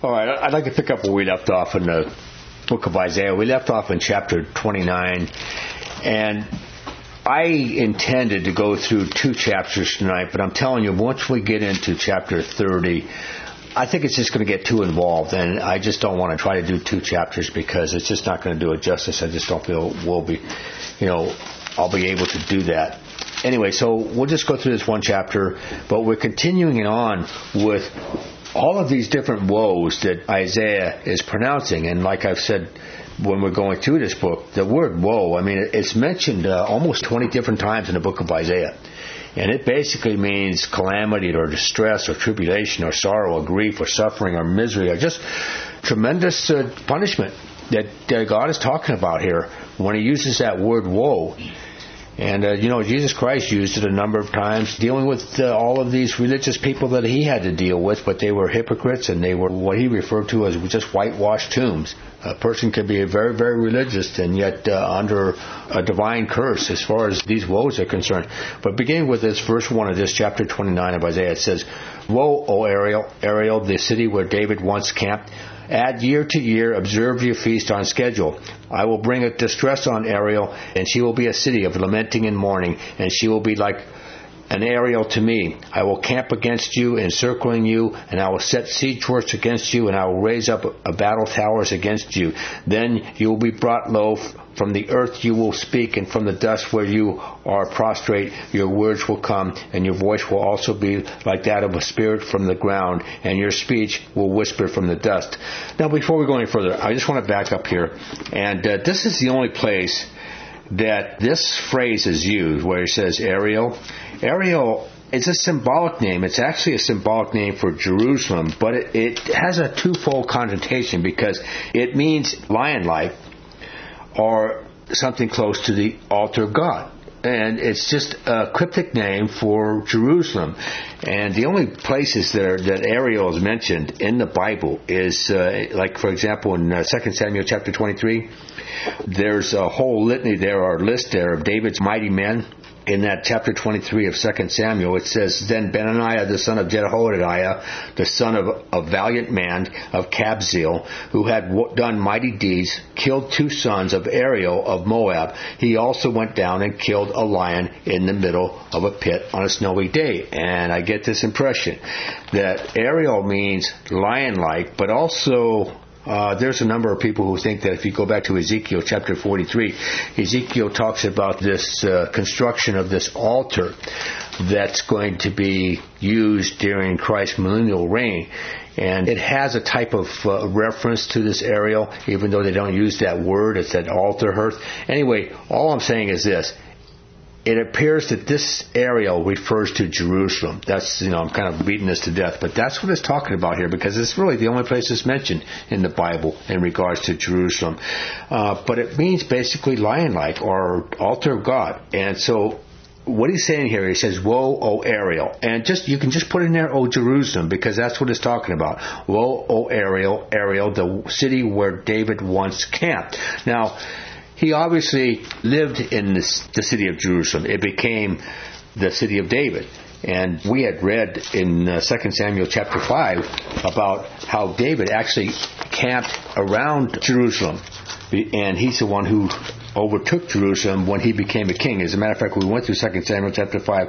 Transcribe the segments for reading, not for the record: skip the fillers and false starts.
All right, I'd like to pick up where we left off in the book of Isaiah. We left off in chapter 29, and I intended to go through 2 chapters tonight, but I'm telling you, once we get into chapter 30, I think it's just going to get too involved, and I just don't want to try to do 2 chapters because it's just not going to do it justice. I just don't feel I'll be able to do that. Anyway, so we'll just go through this 1 chapter, but we're continuing it on with all of these different woes that Isaiah is pronouncing. And like I've said when we're going through this book, the word woe, it's mentioned almost 20 different times in the book of Isaiah. And it basically means calamity or distress or tribulation or sorrow or grief or suffering or misery or just tremendous punishment that God is talking about here when he uses that word woe. And, Jesus Christ used it a number of times dealing with all of these religious people that he had to deal with, but they were hypocrites and they were what he referred to as just whitewashed tombs. A person could be very, very religious and yet under a divine curse as far as these woes are concerned. But beginning with this verse 1 of this chapter 29 of Isaiah, it says, "Woe, O Ariel, the city where David once camped. Add year to year, observe your feast on schedule. I will bring a distress on Ariel, and she will be a city of lamenting and mourning, and she will be like an Ariel to me. I will camp against you, encircling you, and I will set siege works against you, and I will raise up battle towers against you. Then you will be brought low. From the earth you will speak, and from the dust where you are prostrate, your words will come, and your voice will also be like that of a spirit from the ground, and your speech will whisper from the dust." Now, before we go any further, I just want to back up here, and this is the only place that this phrase is used, where it says Ariel. Ariel is a symbolic name. It's actually a symbolic name for Jerusalem, but it has a twofold connotation because it means lion-like, or something close to the altar of God. And it's just a cryptic name for Jerusalem. And the only places that Ariel is mentioned in the Bible is, like, for example, in 2 Samuel chapter 23, there's a whole litany there, or list there, of David's mighty men. In that chapter 23 of 2 Samuel, it says, "Then Benaniah, the son of Jehoiada, the son of a valiant man of Kabzeel, who had done mighty deeds, killed 2 sons of Ariel of Moab. He also went down and killed a lion in the middle of a pit on a snowy day." And I get this impression that Ariel means lion-like, but also there's a number of people who think that if you go back to Ezekiel chapter 43, Ezekiel talks about this construction of this altar that's going to be used during Christ's millennial reign. And it has a type of reference to this Ariel, even though they don't use that word. It's that altar hearth. Anyway, all I'm saying is this. It appears that this Ariel refers to Jerusalem. That's, I'm kind of beating this to death, but that's what it's talking about here because it's really the only place it's mentioned in the Bible in regards to Jerusalem. But it means basically lion-like or altar of God. And so what he's saying here, he says, "Woe, O Ariel." And you can just put in there, "O Jerusalem," because that's what it's talking about. "Woe, O Ariel, Ariel, the city where David once camped." Now, he obviously lived in the city of Jerusalem. It became the city of David. And we had read in 2 Samuel chapter 5 about how David actually camped around Jerusalem. And he's the one who overtook Jerusalem when he became a king. As a matter of fact, we went through 2 Samuel chapter 5.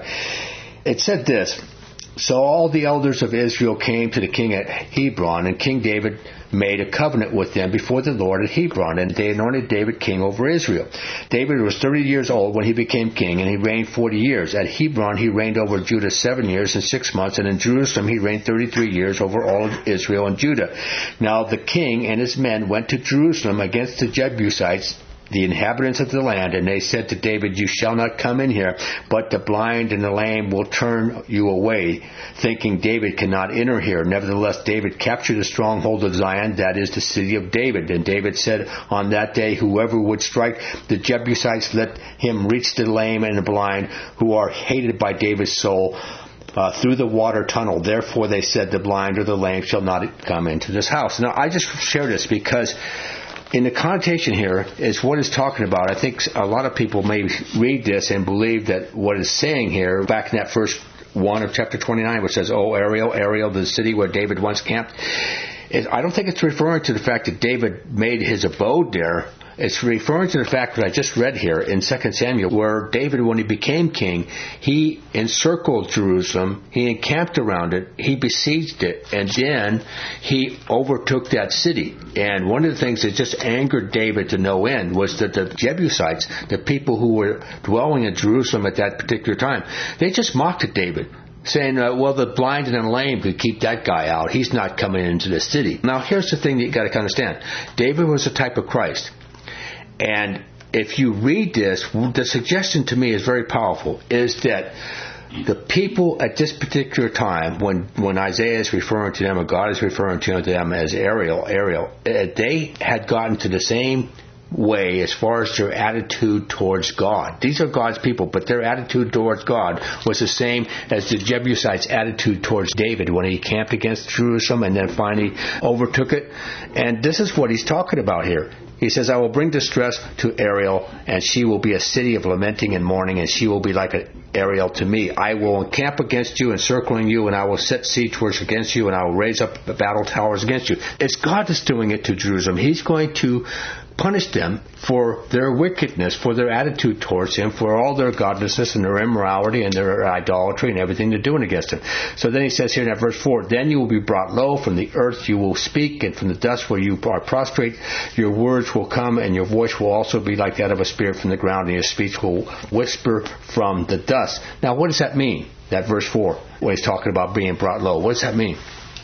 It said this, "So all the elders of Israel came to the king at Hebron, and King David made a covenant with them before the Lord at Hebron, and they anointed David king over Israel. David was 30 years old when he became king, and he reigned 40 years. At Hebron he reigned over Judah 7 years and 6 months, and in Jerusalem he reigned 33 years over all of Israel and Judah. Now the king and his men went to Jerusalem against the Jebusites, the inhabitants of the land, and they said to David, 'You shall not come in here, but the blind and the lame will turn you away,' thinking David cannot enter here. Nevertheless, David captured the stronghold of Zion, that is the city of David. And David said on that day, 'Whoever would strike the Jebusites, let him reach the lame and the blind, who are hated by David's soul, through the water tunnel.' Therefore they said, 'The blind or the lame shall not come into this house.'" Now, I just share this because in the connotation here is what it's talking about. I think a lot of people may read this and believe that what it's saying here, back in that first 1 of chapter 29, which says, "Oh, Ariel, Ariel, the city where David once camped," I don't think it's referring to the fact that David made his abode there. It's referring to the fact that I just read here in 2 Samuel, where David, when he became king, he encircled Jerusalem, he encamped around it, he besieged it, and then he overtook that city. And one of the things that just angered David to no end was that the Jebusites, the people who were dwelling in Jerusalem at that particular time, they just mocked at David, saying, well, the blind and the lame could keep that guy out. He's not coming into the city. Now, here's the thing that you got to understand. David was a type of Christ. And if you read this, the suggestion to me is very powerful, is that the people at this particular time, when Isaiah is referring to them, or God is referring to them as Ariel, they had gotten to the same way as far as their attitude towards God. These are God's people, but their attitude towards God was the same as the Jebusites' attitude towards David when he camped against Jerusalem and then finally overtook it. And this is what he's talking about here. He says, I will bring distress to Ariel, and she will be a city of lamenting and mourning, and she will be like an Ariel to me. I will encamp against you, encircling you, and I will set siege works against you, and I will raise up battle towers against you. It's God that's doing it to Jerusalem. He's going to punish them for their wickedness, for their attitude towards him, for all their godlessness and their immorality and their idolatry and everything they're doing against him. So then he says here in that verse 4, then you will be brought low, from the earth you will speak, and from the dust where you are prostrate, your words will come, and your voice will also be like that of a spirit from the ground, and your speech will whisper from the dust. Now, what does that mean, that verse 4, when he's talking about being brought low? What does that mean?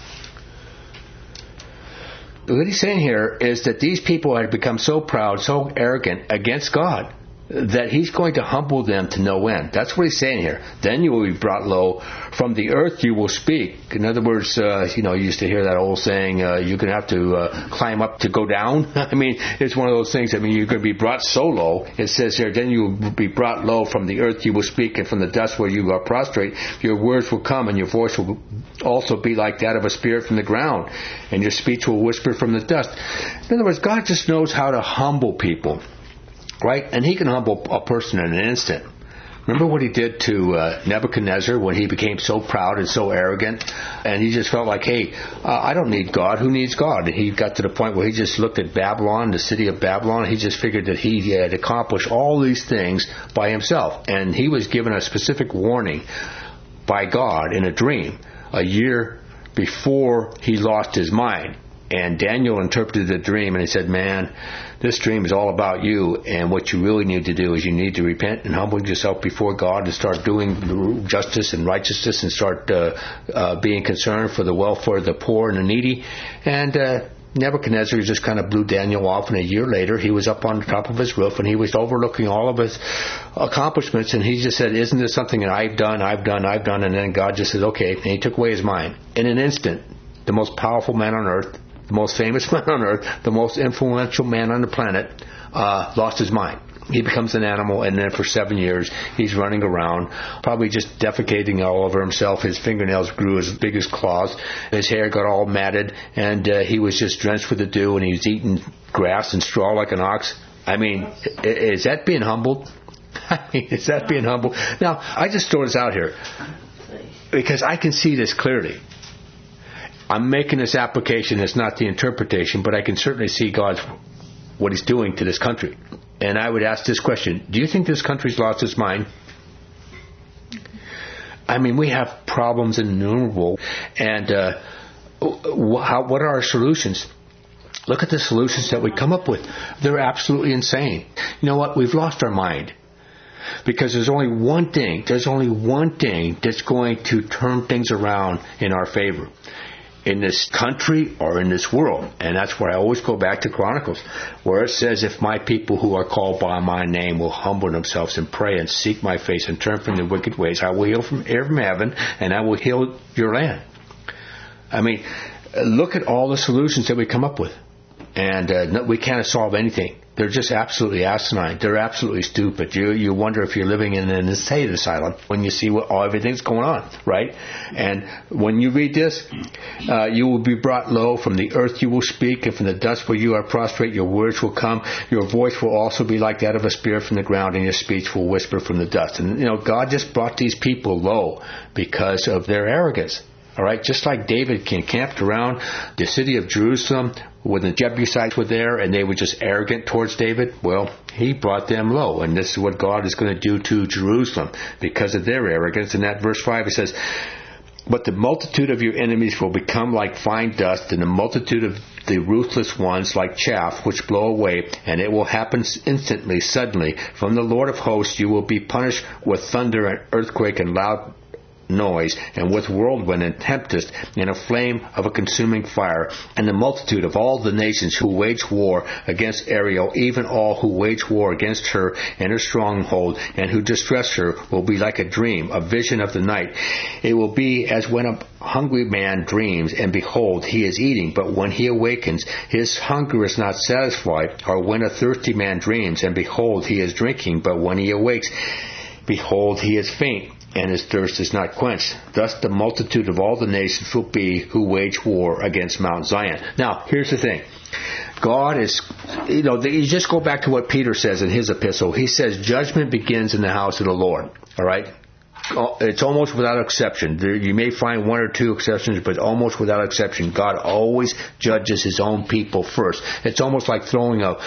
What he's saying here is that these people had become so proud, so arrogant against God, that he's going to humble them to no end. That's what he's saying here. Then you will be brought low. From the earth you will speak. In other words, you used to hear that old saying, you're going to have to climb up to go down. I mean, it's one of those things. I mean, you're going to be brought so low. It says here, then you will be brought low. From the earth you will speak, and from the dust where you are prostrate, your words will come, and your voice will also be like that of a spirit from the ground, and your speech will whisper from the dust. In other words, God just knows how to humble people. Right? And he can humble a person in an instant. Remember what he did to Nebuchadnezzar when he became so proud and so arrogant? And he just felt like, hey, I don't need God. Who needs God? And he got to the point where he just looked at Babylon, the city of Babylon. He just figured that he had accomplished all these things by himself. And he was given a specific warning by God in a dream a year before he lost his mind. And Daniel interpreted the dream, and he said, man, this dream is all about you, and what you really need to do is you need to repent and humble yourself before God and start doing justice and righteousness and start being concerned for the welfare of the poor and the needy. And Nebuchadnezzar just kind of blew Daniel off, and a year later he was up on the top of his roof, and he was overlooking all of his accomplishments, and he just said, isn't this something that I've done? And then God just said, okay, and he took away his mind. In an instant, the most powerful man on earth, the most famous man on earth, the most influential man on the planet, lost his mind. He becomes an animal, and then for 7 years, he's running around, probably just defecating all over himself. His fingernails grew as big as claws. His hair got all matted, and he was just drenched with the dew, and he was eating grass and straw like an ox. I mean, is that being humbled? Is that being humbled? Now, I just throw this out here because I can see this clearly. I'm making this application. It's not the interpretation, but I can certainly see what he's doing to this country. And I would ask this question. Do you think this country's lost its mind? I mean, we have problems innumerable. And what are our solutions? Look at the solutions that we come up with. They're absolutely insane. You know what? We've lost our mind. Because there's only one thing that's going to turn things around in our favor. In this country or in this world. And that's where I always go back to Chronicles, where it says, if my people who are called by my name will humble themselves and pray and seek my face and turn from their wicked ways, I will heal from heaven, and I will heal your land. I mean, look at all the solutions that we come up with. And we can't solve anything. They're just absolutely asinine. They're absolutely stupid. You wonder if you're living in an insane asylum when you see everything's going on, right? And when you read this, you will be brought low. From the earth you will speak, and from the dust where you are prostrate, your words will come. Your voice will also be like that of a spirit from the ground, and your speech will whisper from the dust. And, God just brought these people low because of their arrogance. All right, just like David camped around the city of Jerusalem when the Jebusites were there and they were just arrogant towards David, well, he brought them low. And this is what God is going to do to Jerusalem because of their arrogance. In that verse 5, it says, but the multitude of your enemies will become like fine dust, and the multitude of the ruthless ones like chaff which blow away, and it will happen instantly, suddenly. From the Lord of hosts you will be punished with thunder and earthquake and loud noise, and with whirlwind and tempest, and a flame of a consuming fire. And the multitude of all the nations who wage war against Ariel, even all who wage war against her and her stronghold, and who distress her, will be like a dream, a vision of the night. It will be as when a hungry man dreams, and behold, he is eating, but when he awakens, his hunger is not satisfied. Or when a thirsty man dreams, and behold, he is drinking, but when he awakes, behold, he is faint, and his thirst is not quenched. Thus the multitude of all the nations will be who wage war against Mount Zion. Now, here's the thing. God is, you just go back to what Peter says in his epistle. He says, judgment begins in the house of the Lord. All right? It's almost without exception. You may find one or two exceptions, but almost without exception, God always judges his own people first. It's almost like throwing a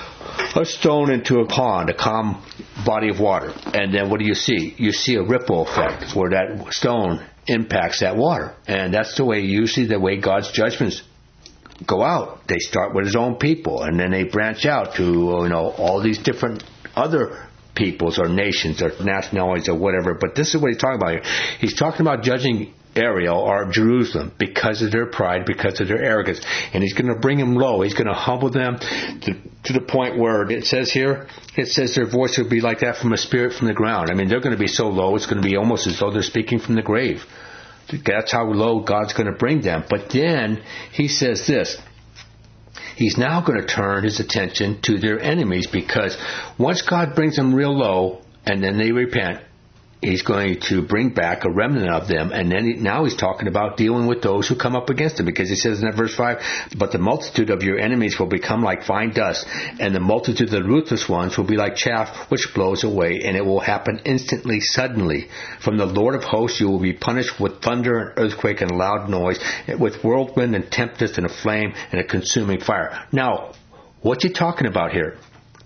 stone into a pond, a calm body of water. And then what do you see? You see a ripple effect where that stone impacts that water. And that's the way God's judgments go out. They start with his own people, and then they branch out to, all these different other peoples or nations or nationalities or whatever. But this is what he's talking about here. He's talking about judging Ariel or Jerusalem because of their pride, because of their arrogance. And he's going to bring them low. He's going to humble them to the point where it says their voice will be like that from a spirit from the ground. I mean, they're going to be so low, it's going to be almost as though they're speaking from the grave. That's how low God's going to bring them. But then he says this. He's now going to turn his attention to their enemies, because once God brings them real low and then they repent, he's going to bring back a remnant of them. And then now he's talking about dealing with those who come up against him, because he says in that verse 5, but the multitude of your enemies will become like fine dust, and the multitude of the ruthless ones will be like chaff which blows away, and it will happen instantly, suddenly. From the Lord of hosts you will be punished with thunder and earthquake and loud noise, with whirlwind and tempest and a flame and a consuming fire. Now, what's he talking about here?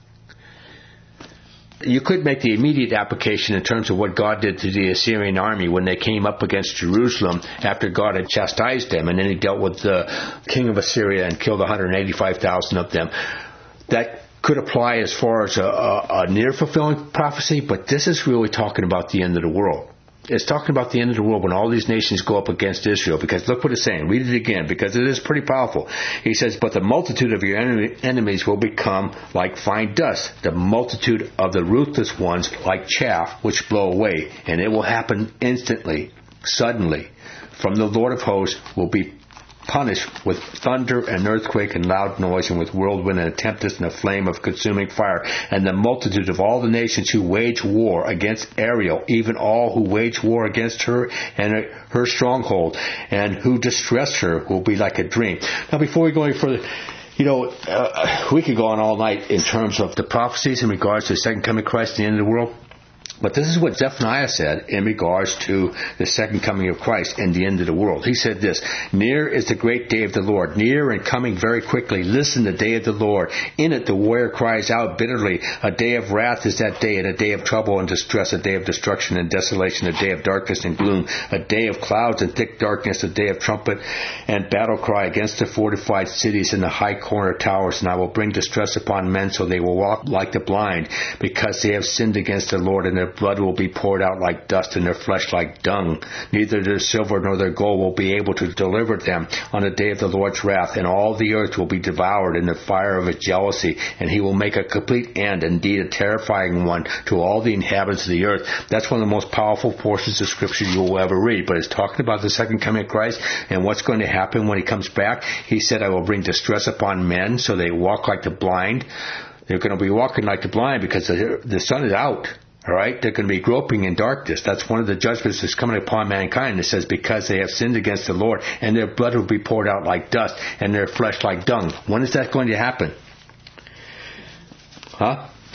You could make the immediate application in terms of what God did to the Assyrian army when they came up against Jerusalem after God had chastised them, and then he dealt with the king of Assyria and killed 185,000 of them. That could apply as far as a near-fulfilling prophecy, but this is really talking about the end of the world. It's talking about the end of the world when all these nations go up against Israel, because look what it's saying. Read it again, because it is pretty powerful. He says, but the multitude of your enemies will become like fine dust, the multitude of the ruthless ones like chaff which blow away, and it will happen instantly, suddenly. From the Lord of hosts will be punished with thunder and earthquake and loud noise, and with whirlwind and a tempest and a flame of consuming fire. And the multitude of all the nations who wage war against Ariel, even all who wage war against her and her stronghold, and who distress her, will be like a dream. Now, before we go any further, we could go on all night in terms of the prophecies in regards to the second coming of Christ, the end of the world. But this is what Zephaniah said in regards to the second coming of Christ and the end of the world. He said this, near is the great day of the Lord, near and coming very quickly. Listen, the day of the Lord. In it the warrior cries out bitterly. A day of wrath is that day, and a day of trouble and distress, a day of destruction and desolation, a day of darkness and gloom, a day of clouds and thick darkness, a day of trumpet and battle cry against the fortified cities and the high corner towers. And I will bring distress upon men, so they will walk like the blind, because they have sinned against the Lord, and their blood will be poured out like dust, and their flesh like dung. Neither their silver nor their gold will be able to deliver them on the day of the Lord's wrath, and all the earth will be devoured in the fire of his jealousy, and he will make a complete end, indeed a terrifying one, to all the inhabitants of the earth. That's one of the most powerful portions of Scripture you will ever read, but it's talking about the second coming of Christ and what's going to happen when he comes back. He said, I will bring distress upon men, so they walk like the blind. They're going to be walking like the blind because the sun is out. All right, they're going to be groping in darkness. That's one of the judgments that's coming upon mankind. It says, because they have sinned against the Lord, and their blood will be poured out like dust, and their flesh like dung. When is that going to happen?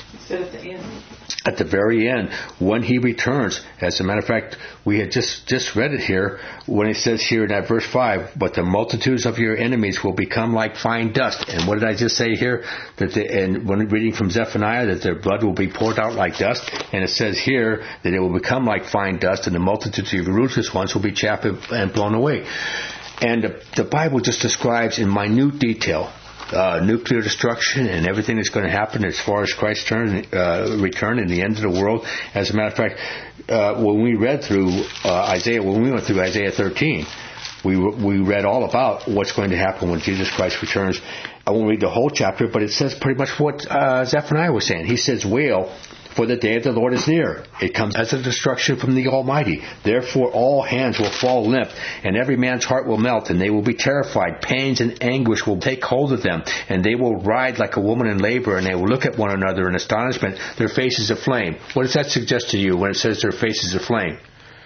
said at the end. At the very end, when he returns. As a matter of fact, we had just read it here when it says here in that verse 5, but the multitudes of your enemies will become like fine dust. And what did I just say here? And when reading from Zephaniah, that their blood will be poured out like dust. And it says here that it will become like fine dust, and the multitudes of your ruthless ones will be chaffed and blown away. And the Bible just describes in minute detail nuclear destruction and everything that's going to happen as far as Christ's return and the end of the world. As a matter of fact, when we read through Isaiah, when we went through Isaiah 13, we read all about what's going to happen when Jesus Christ returns. I won't read the whole chapter, but it says pretty much what Zephaniah was saying. He says, wail, for the day of the Lord is near. It comes as a destruction from the Almighty. Therefore all hands will fall limp, and every man's heart will melt, and they will be terrified. Pains and anguish will take hold of them, and they will writhe like a woman in labor, and they will look at one another in astonishment, their faces aflame. What does that suggest to you when it says their faces aflame?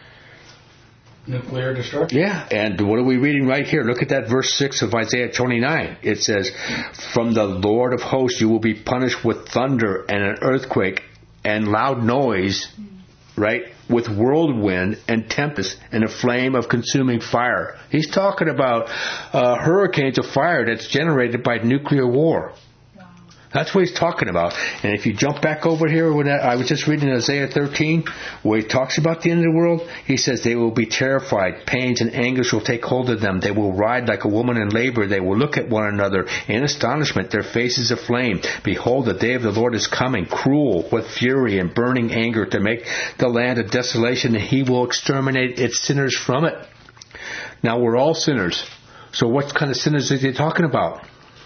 Nuclear destruction. Yeah, and what are we reading right here? Look at that verse 6 of Isaiah 29. It says, from the Lord of hosts you will be punished with thunder and an earthquake and loud noise, right, with whirlwind and tempest and a flame of consuming fire. He's talking about hurricanes of fire that's generated by nuclear war. That's what he's talking about. And if you jump back over here, when I was just reading Isaiah 13, where he talks about the end of the world, he says they will be terrified. Pains and anguish will take hold of them. They will writhe like a woman in labor. They will look at one another in astonishment, their faces aflame. Behold, the day of the Lord is coming, cruel with fury and burning anger, to make the land a desolation, and he will exterminate its sinners from it. Now, we're all sinners. So what kind of sinners is he talking about?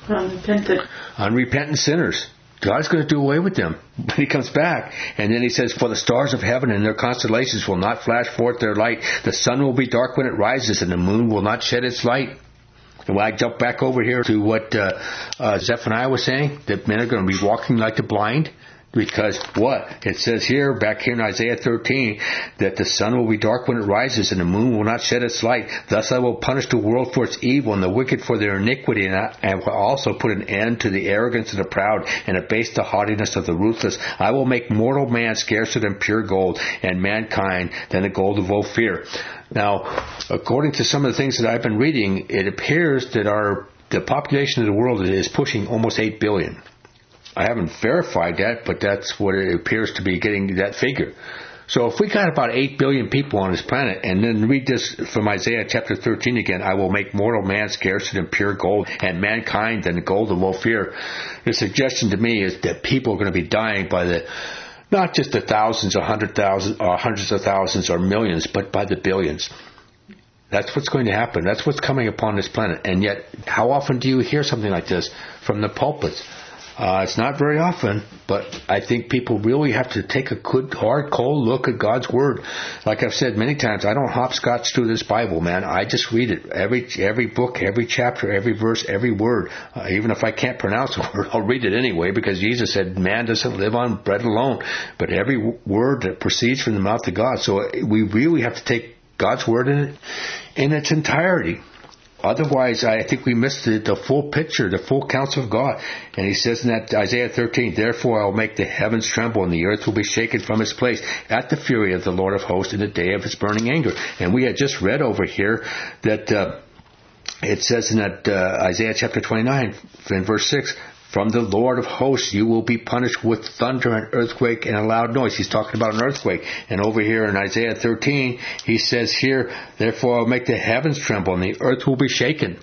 Unrepentant sinners. God's going to do away with them when he comes back. And then he says, for the stars of heaven and their constellations will not flash forth their light. The sun will be dark when it rises, and the moon will not shed its light. And when I jump back over here to what Zephaniah was saying, that men are going to be walking like the blind. Because what? It says here, back here in Isaiah 13, that the sun will be dark when it rises, and the moon will not shed its light. Thus I will punish the world for its evil, and the wicked for their iniquity, and I will also put an end to the arrogance of the proud, and abase the haughtiness of the ruthless. I will make mortal man scarcer than pure gold, and mankind than the gold of Ophir. Now, according to some of the things that I've been reading, it appears that the population of the world is pushing almost 8 billion. I haven't verified that, but that's what it appears to be, getting that figure. So if we got about 8 billion people on this planet, and then read this from Isaiah chapter 13 again, I will make mortal man scarcer than pure gold, and mankind than the gold of Ophir. The suggestion to me is that people are going to be dying by not just the thousands or hundreds of thousands or millions, but by the billions. That's what's going to happen. That's what's coming upon this planet. And yet, how often do you hear something like this from the pulpits? It's not very often, but I think people really have to take a good, hard, cold look at God's Word. Like I've said many times, I don't hopscotch through this Bible, man. I just read it. Every book, every chapter, every verse, every word. Even if I can't pronounce a word, I'll read it anyway, because Jesus said man doesn't live on bread alone, but every word that proceeds from the mouth of God. So we really have to take God's Word in its entirety. Otherwise, I think we miss the full picture, the full counsel of God. And he says in that Isaiah 13, therefore I will make the heavens tremble, and the earth will be shaken from its place at the fury of the Lord of hosts in the day of his burning anger. And we had just read over here that it says in that Isaiah chapter 29, in verse 6, from the Lord of hosts you will be punished with thunder and earthquake and a loud noise. He's talking about an earthquake. And over here in Isaiah 13, he says here, therefore I'll make the heavens tremble and the earth will be shaken.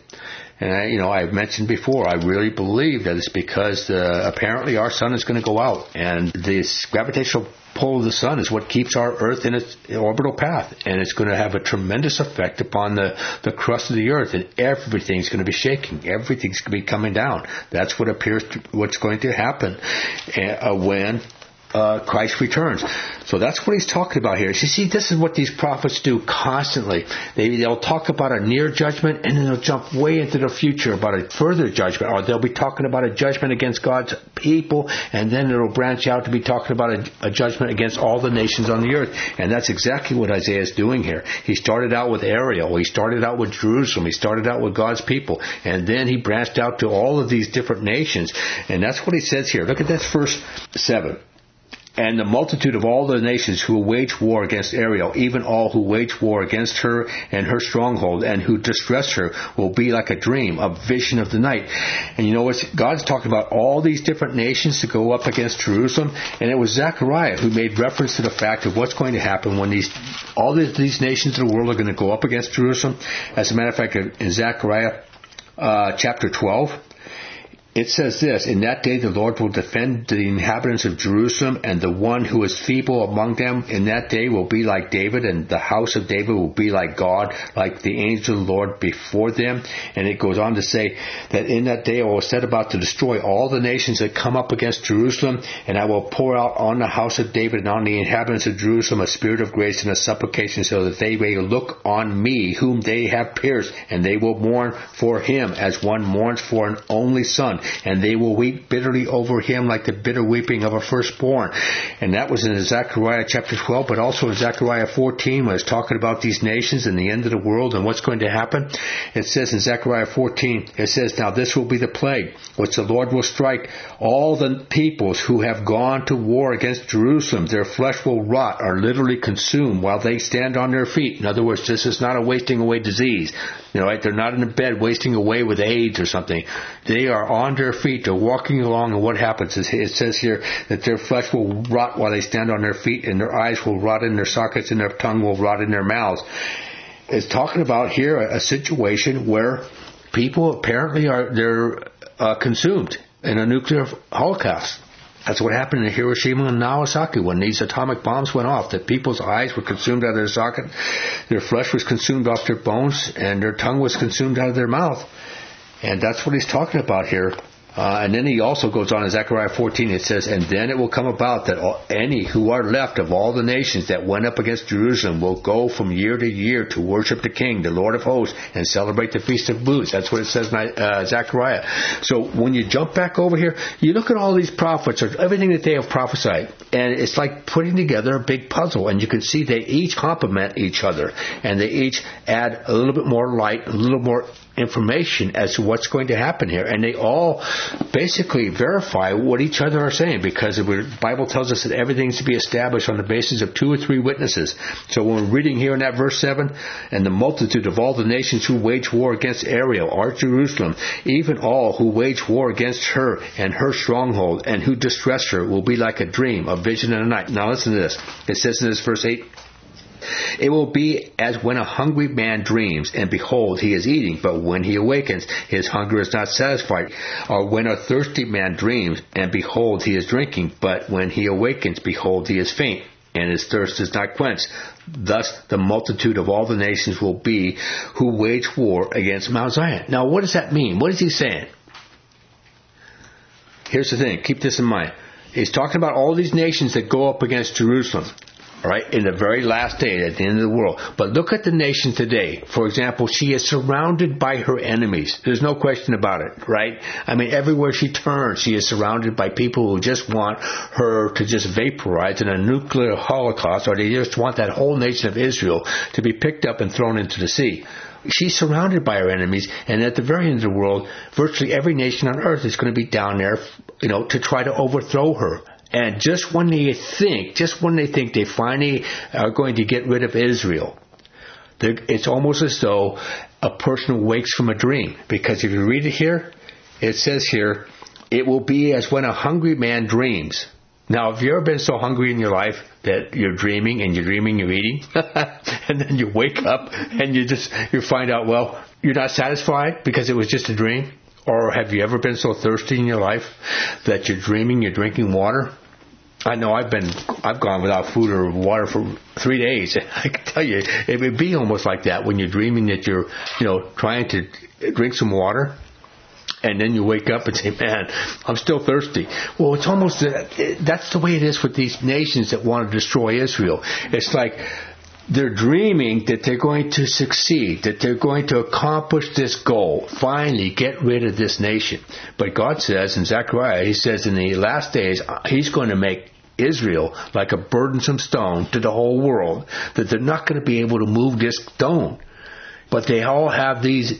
And I've mentioned before, I really believe that it's because apparently our sun is going to go out. And this gravitational pull of the sun is what keeps our Earth in its orbital path. And it's going to have a tremendous effect upon the crust of the Earth. And everything's going to be shaking. Everything's going to be coming down. That's what appears what's going to happen when Christ returns. So that's what he's talking about here. You see, this is what these prophets do constantly. They'll talk about a near judgment, and then they'll jump way into the future about a further judgment, or they'll be talking about a judgment against God's people, and then it'll branch out to be talking about a judgment against all the nations on the earth. And that's exactly what Isaiah is doing here. He started out with Ariel. He started out with Jerusalem. He started out with God's people. And then he branched out to all of these different nations. And that's what he says here. Look at this verse 7. And the multitude of all the nations who wage war against Ariel, even all who wage war against her and her stronghold, and who distress her, will be like a dream, a vision of the night. And you know what? God's talking about all these different nations to go up against Jerusalem, and it was Zechariah who made reference to the fact of what's going to happen when all these nations of the world are going to go up against Jerusalem. As a matter of fact, in Zechariah chapter 12, it says this, in that day the Lord will defend the inhabitants of Jerusalem, and the one who is feeble among them in that day will be like David, and the house of David will be like God, like the angel of the Lord before them. And it goes on to say that in that day I will set about to destroy all the nations that come up against Jerusalem, and I will pour out on the house of David and on the inhabitants of Jerusalem a spirit of grace and a supplication, so that they may look on me, whom they have pierced, and they will mourn for him as one mourns for an only son. And they will weep bitterly over him like the bitter weeping of a firstborn. And that was in Zechariah chapter 12, but also in Zechariah 14, when it's talking about these nations and the end of the world and what's going to happen. It says in Zechariah 14, it says, now this will be the plague which the Lord will strike all the peoples who have gone to war against Jerusalem. Their flesh will rot, or literally consume, while they stand on their feet. In other words, this is not a wasting away disease. Right? They're not in a bed wasting away with AIDS or something. They are on their feet. They're walking along, and what happens is, it says here that their flesh will rot while they stand on their feet, and their eyes will rot in their sockets, and their tongue will rot in their mouths. It's talking about here a situation where people apparently they're consumed in a nuclear holocaust. That's what happened in Hiroshima and Nagasaki when these atomic bombs went off. That people's eyes were consumed out of their socket, their flesh was consumed off their bones, and their tongue was consumed out of their mouth. And that's what he's talking about here. And then he also goes on in Zechariah 14, it says, and then it will come about that any who are left of all the nations that went up against Jerusalem will go from year to year to worship the King, the Lord of hosts, and celebrate the Feast of Booths. That's what it says in Zechariah. So when you jump back over here, you look at all these prophets, or everything that they have prophesied, and it's like putting together a big puzzle, and you can see they each complement each other, and they each add a little bit more light, a little more information as to what's going to happen here. And they all basically verify what each other are saying, because the Bible tells us that everything's to be established on the basis of 2 or 3 witnesses. So when we're reading here in that verse 7, and the multitude of all the nations who wage war against Ariel, or Jerusalem, even all who wage war against her and her stronghold, and who distress her, will be like a dream, a vision in the night. Now listen to this. It says in this verse 8, it will be as when a hungry man dreams, and behold, he is eating, but when he awakens, his hunger is not satisfied. Or when a thirsty man dreams, and behold, he is drinking, but when he awakens, behold, he is faint, and his thirst is not quenched. Thus the multitude of all the nations will be who wage war against Mount Zion. Now what does that mean? What is he saying? Here's the thing. Keep this in mind. He's talking about all these nations that go up against Jerusalem. All right, in the very last day, at the end of the world. But look at the nation today. For example, she is surrounded by her enemies. There's no question about it, right? I mean, everywhere she turns, she is surrounded by people who just want her to just vaporize in a nuclear holocaust, or they just want that whole nation of Israel to be picked up and thrown into the sea. She's surrounded by her enemies, and at the very end of the world, virtually every nation on earth is going to be down there, to try to overthrow her. And just when they think they finally are going to get rid of Israel, it's almost as though a person wakes from a dream. Because if you read it here, it says here, it will be as when a hungry man dreams. Now, have you ever been so hungry in your life that you're dreaming you're eating, and then you wake up and you find out, well, you're not satisfied because it was just a dream? Or have you ever been so thirsty in your life that you're dreaming you're drinking water? I know I've gone without food or water for 3 days. I can tell you, it would be almost like that when you're dreaming that you're, trying to drink some water. And then you wake up and say, man, I'm still thirsty. Well, it's almost, that's the way it is with these nations that want to destroy Israel. It's like they're dreaming that they're going to succeed, that they're going to accomplish this goal, finally get rid of this nation. But God says in Zechariah, he says in the last days, he's going to make Israel like a burdensome stone to the whole world, that they're not going to be able to move this stone. But they all have these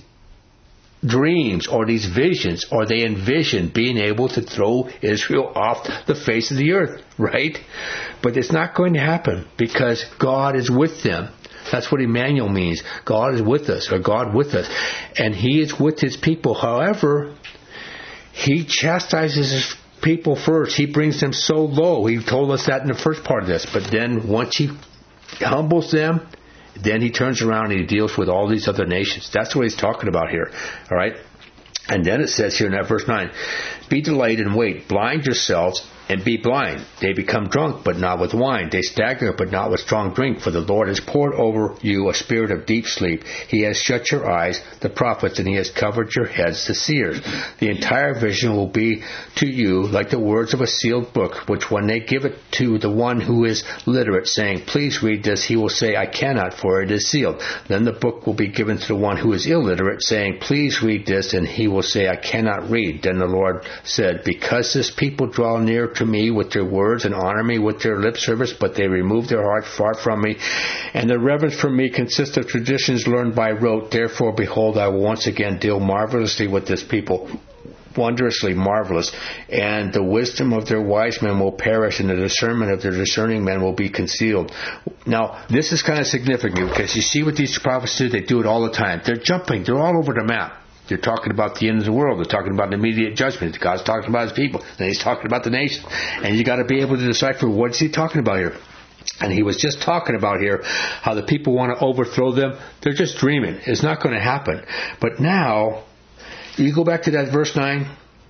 dreams or these visions, or they envision being able to throw Israel off the face of the earth, right? But it's not going to happen because God is with them. That's what Emmanuel means. God is with us, or God with us. And He is with His people. However, He chastises His people first. He brings them so low. He told us that in the first part of this. But then once He humbles them, then He turns around and He deals with all these other nations. That's what He's talking about here. All right? And then it says here in that verse 9, be delayed and wait. Blind yourselves and be blind. They become drunk, but not with wine. They stagger, but not with strong drink. For the Lord has poured over you a spirit of deep sleep. He has shut your eyes, the prophets, and He has covered your heads, the seers. The entire vision will be to you like the words of a sealed book, which when they give it to the one who is literate, saying, please read this, he will say, I cannot, for it is sealed. Then the book will be given to the one who is illiterate, saying, please read this, and he will say, I cannot read. Then the Lord said, because this people draw near to me with their words and honor me with their lip service, but they remove their heart far from me, and their reverence for me consists of traditions learned by rote. Therefore, behold, I will once again deal marvelously with this people, wondrously marvelous, and the wisdom of their wise men will perish, and the discernment of their discerning men will be concealed. Now, this is kind of significant because you see what these prophets do, they do it all the time. They're jumping, they're all over the map. They're talking about the end of the world. They're talking about an immediate judgment. God's talking about His people. Then He's talking about the nation. And you got to be able to decipher what's He talking about here. And He was just talking about here how the people want to overthrow them. They're just dreaming. It's not going to happen. But now, you go back to that verse 9.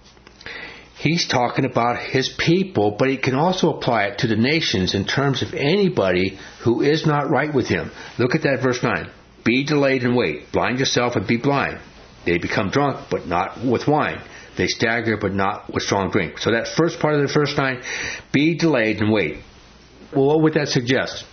He's talking about His people, but He can also apply it to the nations in terms of anybody who is not right with Him. Look at that verse 9. Be delayed and wait. Blind yourself and be blind. They become drunk, but not with wine. They stagger, but not with strong drink. So that first part of the verse 9, be delayed and wait. Well, what would that suggest?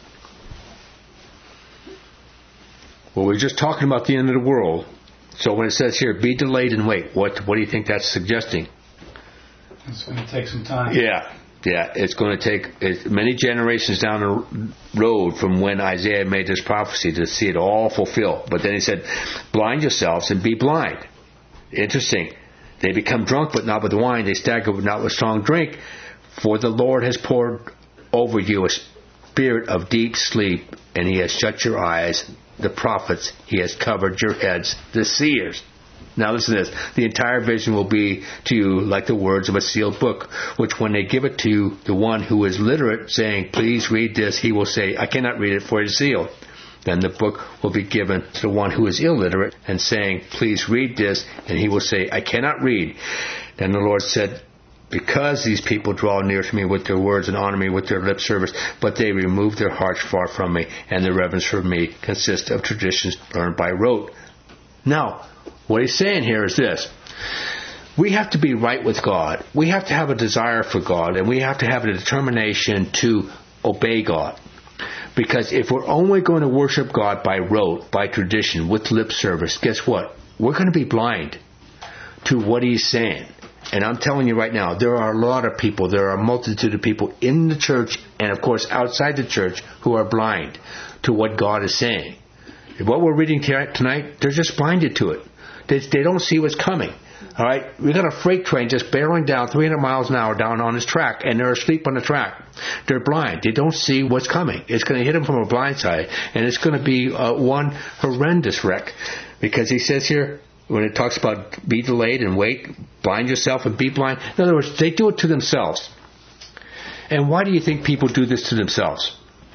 Well, we're just talking about the end of the world. So when it says here, be delayed and wait, what do you think that's suggesting? It's going to take some time. Yeah, it's going to take many generations down the road from when Isaiah made this prophecy to see it all fulfilled. But then he said, blind yourselves and be blind. Interesting. They become drunk, but not with wine. They stagger, but not with strong drink. For the Lord has poured over you a spirit of deep sleep, and He has shut your eyes, the prophets. He has covered your heads, the seers. Now listen to this. The entire vision will be to you like the words of a sealed book, which when they give it to the one who is literate, saying, please read this, he will say, I cannot read it, for it is sealed. Then the book will be given to the one who is illiterate, and saying, please read this, and he will say, I cannot read. Then the Lord said, because these people draw near to me with their words and honor me with their lip service, but they remove their hearts far from me, and their reverence for me consists of traditions learned by rote. Now, what he's saying here is this. We have to be right with God. We have to have a desire for God, and we have to have a determination to obey God. Because if we're only going to worship God by rote, by tradition, with lip service, guess what? We're going to be blind to what He's saying. And I'm telling you right now, there are a lot of people, there are a multitude of people in the church, and of course outside the church, who are blind to what God is saying. What we're reading tonight, they're just blinded to it. They don't see what's coming. All right, we got a freight train just barreling down 300 miles an hour down on this track, and they're asleep on the track. They're blind. They don't see what's coming. It's going to hit them from a blind side, and it's going to be one horrendous wreck. Because he says here, when it talks about be delayed and wait, blind yourself and be blind. In other words, they do it to themselves. And why do you think people do this to themselves?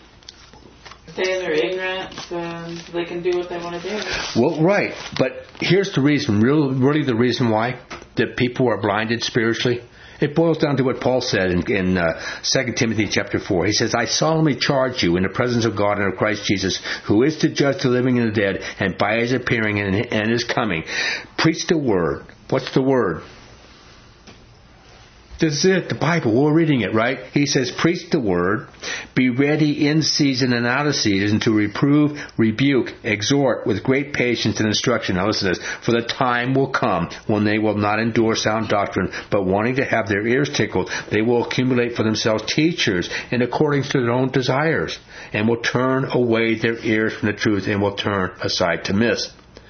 They're ignorant, so they can do what they want to do. Well, right. But here's the reason, really the reason why that people are blinded spiritually. It boils down to what Paul said in 2 Timothy chapter 4. He says, I solemnly charge you in the presence of God and of Christ Jesus, who is to judge the living and the dead, and by His appearing and His coming, preach the word. What's the word? This is it, the Bible. We're reading it, right? He says, preach the word, be ready in season and out of season to reprove, rebuke, exhort with great patience and instruction. Now listen to this. For the time will come when they will not endure sound doctrine, but wanting to have their ears tickled, they will accumulate for themselves teachers in accordance to their own desires, and will turn away their ears from the truth and will turn aside to myths.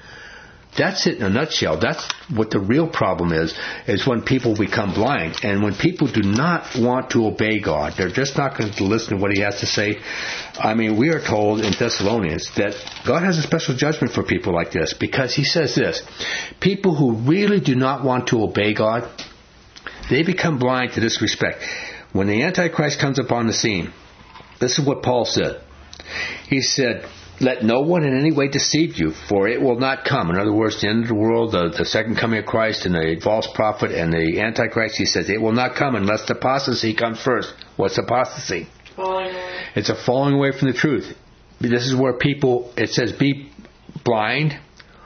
That's it in a nutshell. That's what the real problem is when people become blind. And when people do not want to obey God, they're just not going to listen to what He has to say. I mean, we are told in Thessalonians that God has a special judgment for people like this, because He says this: people who really do not want to obey God, they become blind to this respect. When the Antichrist comes upon the scene, this is what Paul said. He said, let no one in any way deceive you, for it will not come. In other words, the end of the world, the second coming of Christ and the false prophet and the Antichrist, he says, it will not come unless the apostasy comes first. What's apostasy? Falling away. It's a falling away from the truth. This is where people, it says, be blind,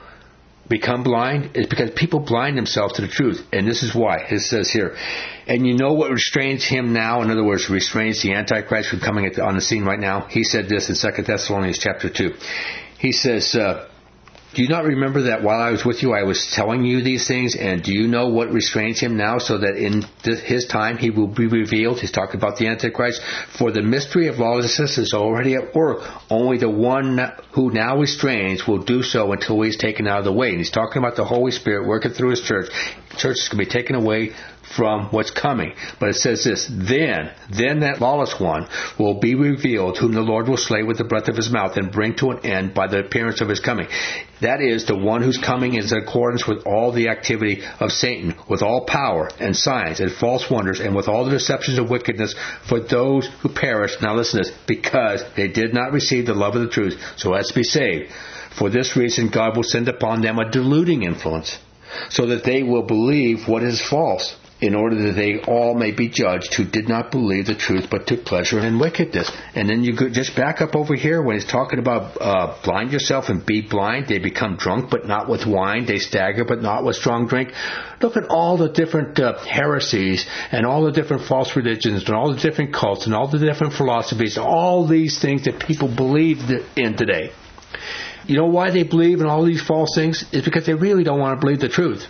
become blind. It's because people blind themselves to the truth. And this is why. It says here, and you know what restrains him now? In other words, restrains the Antichrist from coming on the scene right now. He said this in 2 Thessalonians chapter 2. He says, do you not remember that while I was with you, I was telling you these things? And do you know what restrains him now, so that in his time he will be revealed? He's talking about the Antichrist. For the mystery of lawlessness is already at work. Only the one who now restrains will do so until he's taken out of the way. And he's talking about the Holy Spirit working through His church. The church is going to be taken away from what's coming. But it says this, then that lawless one will be revealed, whom the Lord will slay with the breath of His mouth and bring to an end by the appearance of His coming. That is, the one whose coming is in accordance with all the activity of Satan, with all power and signs and false wonders, and with all the deceptions of wickedness for those who perish. Now listen to this, because they did not receive the love of the truth, so as to be saved. For this reason God will send upon them a deluding influence, so that they will believe what is false, in order that they all may be judged who did not believe the truth but took pleasure in wickedness. And then you could just back up over here when he's talking about blind yourself and be blind. They become drunk but not with wine. They stagger but not with strong drink. Look at all the different heresies and all the different false religions and all the different cults and all the different philosophies, all these things that people believe in today. You know why they believe in all these false things? It's because they really don't want to believe the truth.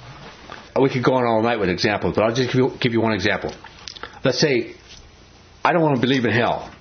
We could go on all night with examples, but I'll just give you one example. Let's say, I don't want to believe in hell.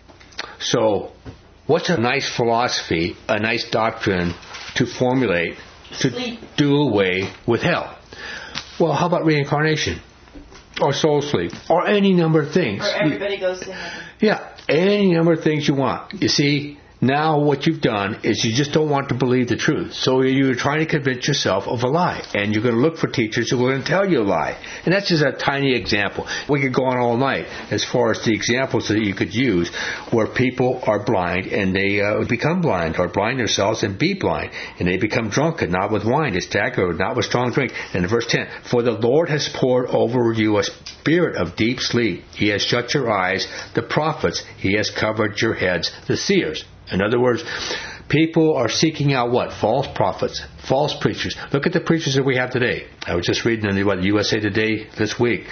So, what's a nice philosophy, a nice doctrine to formulate to do away with hell? Well, how about reincarnation? Or soul sleep? Or any number of things. Or everybody goes to heaven. Yeah, any number of things you want. You see, now what you've done is you just don't want to believe the truth. So you're trying to convince yourself of a lie. And you're going to look for teachers who are going to tell you a lie. And that's just a tiny example. We could go on all night as far as the examples that you could use where people are blind and they become blind, or blind themselves and be blind. And they become drunken, not with wine. They stagger, not with strong drink. And in verse 10, for the Lord has poured over you a spirit of deep sleep. He has shut your eyes, the prophets. He has covered your heads, the seers. In other words, people are seeking out what? False prophets, false preachers. Look at the preachers that we have today. I was just reading in the USA Today this week.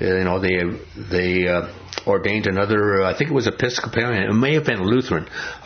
They ordained another, I think it was Episcopalian, it may have been a Lutheran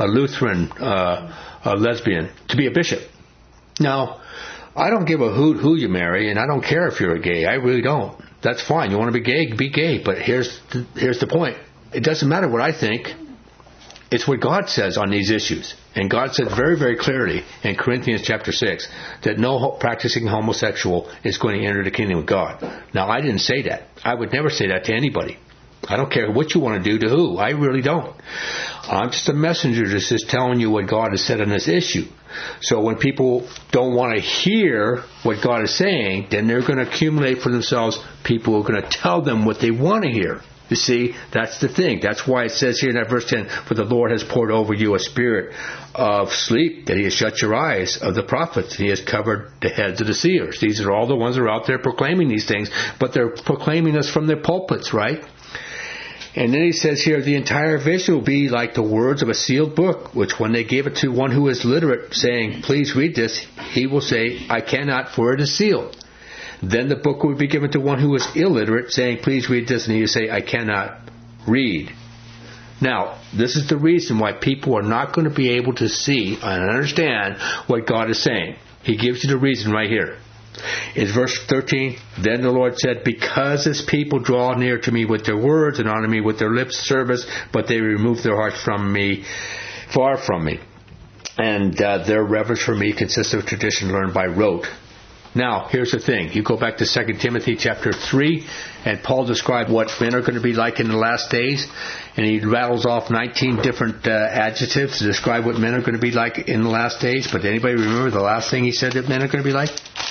lesbian to be a bishop. Now, I don't give a hoot who you marry, and I don't care if you're a gay. I really don't. That's fine. You want to be gay. But here's the point. It doesn't matter what I think. It's what God says on these issues. And God said very, very clearly in Corinthians chapter 6 that no practicing homosexual is going to enter the kingdom of God. Now, I didn't say that. I would never say that to anybody. I don't care what you want to do to who. I really don't. I'm just a messenger that's just telling you what God has said on this issue. So when people don't want to hear what God is saying, then they're going to accumulate for themselves people who are going to tell them what they want to hear. You see, that's the thing. That's why it says here in that verse 10, for the Lord has poured over you a spirit of sleep, that He has shut your eyes of the prophets. He has covered the heads of the seers. These are all the ones that are out there proclaiming these things, but they're proclaiming this from their pulpits, right? And then he says here, the entire vision will be like the words of a sealed book, which when they give it to one who is literate, saying, please read this, he will say, I cannot, for it is sealed. Then the book would be given to one who was illiterate, saying, please read this, and he would say, I cannot read. Now, this is the reason why people are not going to be able to see and understand what God is saying. He gives you the reason right here. In verse 13, then the Lord said, because this people draw near to me with their words and honor me with their lips service, but they remove their hearts from me, far from me. And their reverence for me consists of tradition learned by rote. Now, here's the thing. You go back to 2 Timothy chapter 3, and Paul described what men are going to be like in the last days. And he rattles off 19 different adjectives to describe what men are going to be like in the last days. But anybody remember the last thing he said that men are going to be like?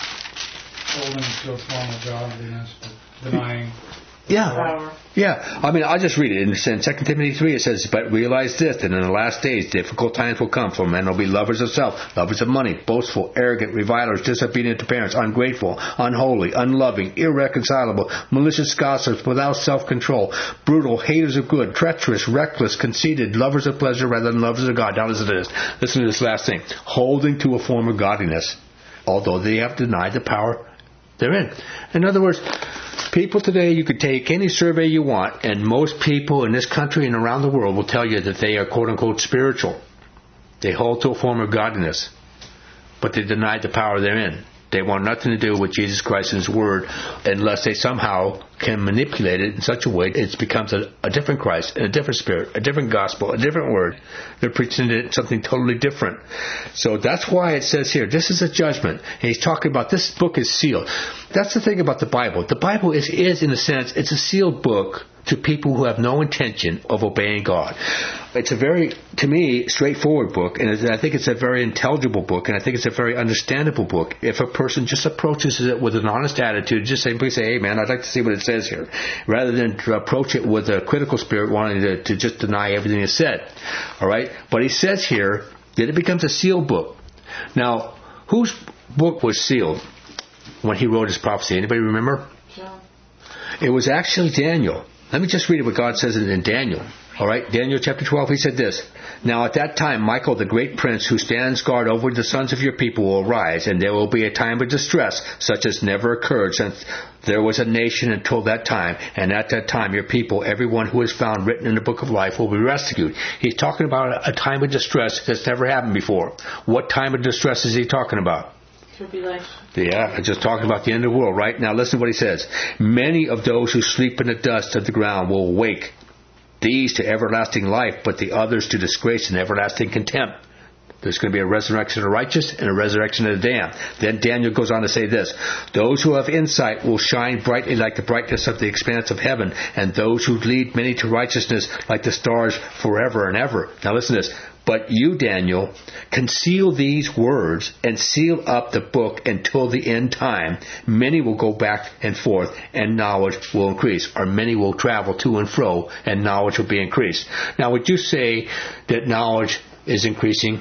Holding to a form of godliness, but denying. Power. Yeah. I mean, I'll just read it. In 2 Timothy 3, it says, but realize this, that in the last days difficult times will come, for men will be lovers of self, lovers of money, boastful, arrogant, revilers, disobedient to parents, ungrateful, unholy, unloving, irreconcilable, malicious gossips, without self-control, brutal, haters of good, treacherous, reckless, conceited, lovers of pleasure rather than lovers of God. Now listen to this. Listen to this last thing. Holding to a form of godliness, although they have denied the power therein. In other words, people today, you could take any survey you want, and most people in this country and around the world will tell you that they are quote-unquote spiritual. They hold to a form of godliness, but they deny the power therein. They want nothing to do with Jesus Christ and His Word unless they somehow can manipulate it in such a way it becomes a different Christ, and a different Spirit, a different gospel, a different Word. They're preaching it something totally different. So that's why it says here, this is a judgment. And he's talking about this book is sealed. That's the thing about the Bible. The Bible is in a sense, it's a sealed book to people who have no intention of obeying God. It's a very, to me, straightforward book, and I think it's a very intelligible book, and I think it's a very understandable book if a person just approaches it with an honest attitude, just simply say, hey man, I'd like to see what it says here, rather than to approach it with a critical spirit, wanting to just deny everything it's said. All right? But he says here that it becomes a sealed book. Now, whose book was sealed when he wrote his prophecy? Anybody remember? John. It was actually Daniel. Let me just read what God says in Daniel. All right, Daniel chapter 12, he said this. Now at that time, Michael, the great prince who stands guard over the sons of your people, will arise, and there will be a time of distress, such as never occurred since there was a nation until that time. And at that time, your people, everyone who is found written in the book of life, will be rescued. He's talking about a time of distress that's never happened before. What time of distress is he talking about? Tribulation. Yeah, just talking about the end of the world, right? Now listen to what he says. Many of those who sleep in the dust of the ground will awake, these to everlasting life, but the others to disgrace and everlasting contempt. There's going to be a resurrection of the righteous and a resurrection of the damned. Then Daniel goes on to say this. Those who have insight will shine brightly like the brightness of the expanse of heaven, and those who lead many to righteousness like the stars forever and ever. Now listen to this. But you, Daniel, conceal these words and seal up the book until the end time. Many will go back and forth, and knowledge will increase. Or many will travel to and fro, and knowledge will be increased. Now, would you say that knowledge is increasing?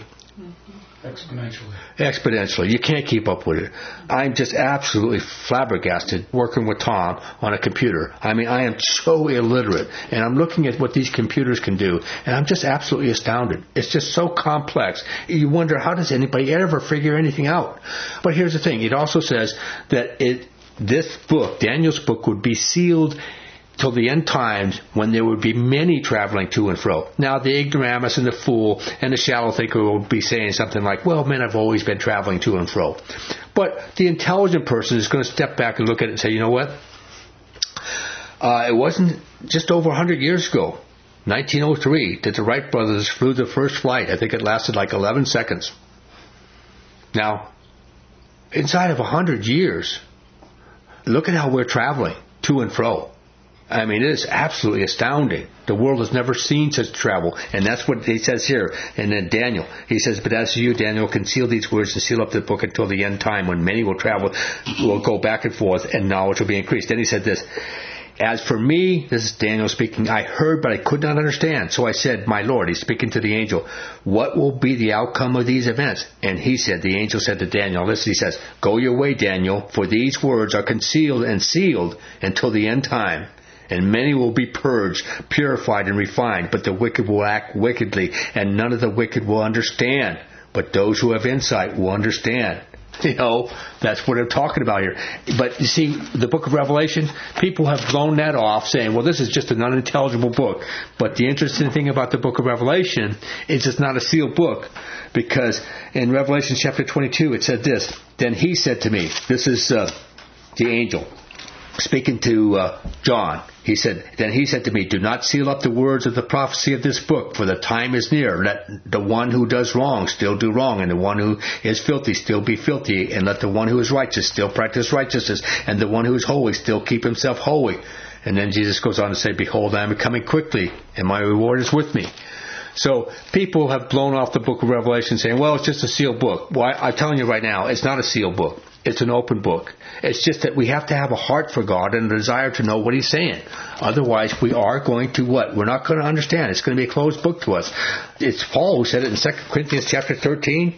Exponentially. You can't keep up with it. I'm just absolutely flabbergasted working with Tom on a computer. I mean, I am so illiterate, and I'm looking at what these computers can do, and I'm just absolutely astounded. It's just so complex. You wonder, how does anybody ever figure anything out? But here's the thing. It also says that this book, Daniel's book, would be sealed till the end times, when there would be many traveling to and fro. Now, the ignoramus and the fool and the shallow thinker will be saying something like, well, men have always been traveling to and fro. But the intelligent person is going to step back and look at it and say, you know what? It wasn't just over 100 years ago, 1903, that the Wright brothers flew the first flight. I think it lasted like 11 seconds. Now, inside of 100 years, look at how we're traveling to and fro. I mean, it is absolutely astounding. The world has never seen such travel. And that's what he says here. And then Daniel, he says, but as you, Daniel, conceal these words and seal up the book until the end time, when many will travel, will go back and forth, and knowledge will be increased. Then he said this. As for me, this is Daniel speaking, I heard, but I could not understand. So I said, my Lord, he's speaking to the angel, what will be the outcome of these events? And he said, the angel said to Daniel, listen, he says, go your way, Daniel, for these words are concealed and sealed until the end time. And many will be purged, purified, and refined, but the wicked will act wickedly, and none of the wicked will understand. But those who have insight will understand. That's what I'm talking about here. But you see, the book of Revelation, people have blown that off saying, well, this is just an unintelligible book. But the interesting thing about the book of Revelation is it's not a sealed book. Because in Revelation chapter 22, it said this, then he said to me, this is the angel speaking to John. Then he said to me, do not seal up the words of the prophecy of this book, for the time is near. Let the one who does wrong still do wrong, and the one who is filthy still be filthy, and let the one who is righteous still practice righteousness, and the one who is holy still keep himself holy. And then Jesus goes on to say, behold, I am coming quickly, and my reward is with me. So people have blown off the book of Revelation saying, well, it's just a sealed book. Well, I'm telling you right now, it's not a sealed book. It's an open book. It's just that we have to have a heart for God and a desire to know what He's saying. Otherwise, we are going to what? We're not going to understand. It's going to be a closed book to us. It's Paul who said it in 2 Corinthians chapter 13.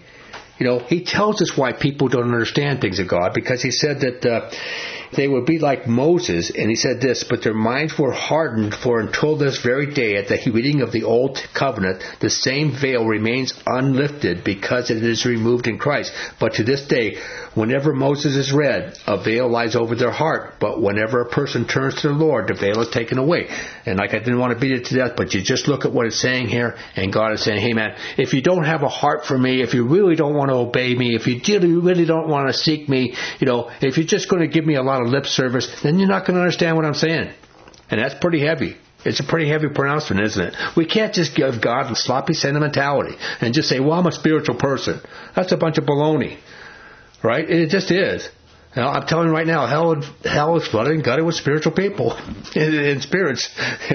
He tells us why people don't understand things of God, because he said that they would be like Moses, and he said this, but their minds were hardened, for until this very day at the reading of the Old Covenant, the same veil remains unlifted because it is removed in Christ. But to this day, whenever Moses is read, a veil lies over their heart, but whenever a person turns to the Lord, the veil is taken away. And I didn't want to beat it to death, but you just look at what it's saying here, and God is saying, hey man, if you don't have a heart for me, if you really don't want to obey me, if you really don't want to seek me, if you're just going to give me a lot of lip service, then you're not going to understand what I'm saying. And that's pretty heavy. It's a pretty heavy pronouncement, isn't it? We can't just give God a sloppy sentimentality and just say, well, I'm a spiritual person. That's a bunch of baloney. Right? It just is. I'm telling you right now, hell is flooded and gutted with spiritual people in spirits,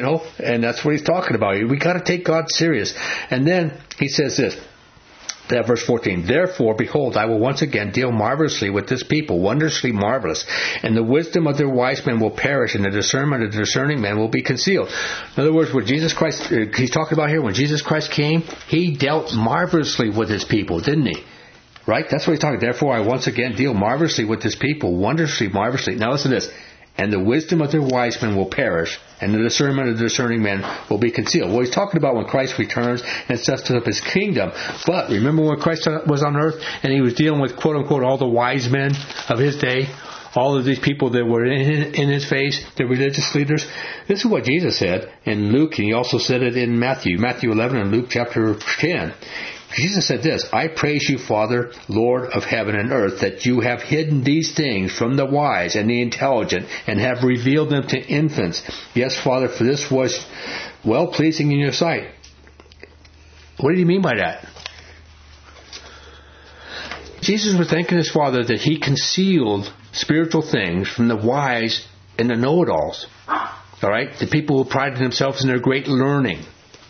and that's what he's talking about. We got to take God serious. And then he says this. Verse 14, therefore, behold, I will once again deal marvelously with this people, wondrously marvelous. And the wisdom of their wise men will perish, and the discernment of the discerning men will be concealed. In other words, when Jesus Christ, he's talking about here, when Jesus Christ came, he dealt marvelously with his people, didn't he? Right? That's what he's talking. Therefore, I once again deal marvelously with this people, wondrously marvelously. Now listen to this. And the wisdom of their wise men will perish, and the discernment of the discerning men will be concealed. Well, he's talking about when Christ returns and sets up his kingdom. But remember when Christ was on earth and he was dealing with, quote unquote, all the wise men of his day, all of these people that were in his face, the religious leaders. This is what Jesus said in Luke, and he also said it in Matthew 11 and Luke chapter 10. Jesus said this, I praise you, Father, Lord of heaven and earth, that you have hidden these things from the wise and the intelligent and have revealed them to infants. Yes, Father, for this was well-pleasing in your sight. What do you mean by that? Jesus was thanking his Father that he concealed spiritual things from the wise and the know-it-alls. All right? The people who prided themselves in their great learning.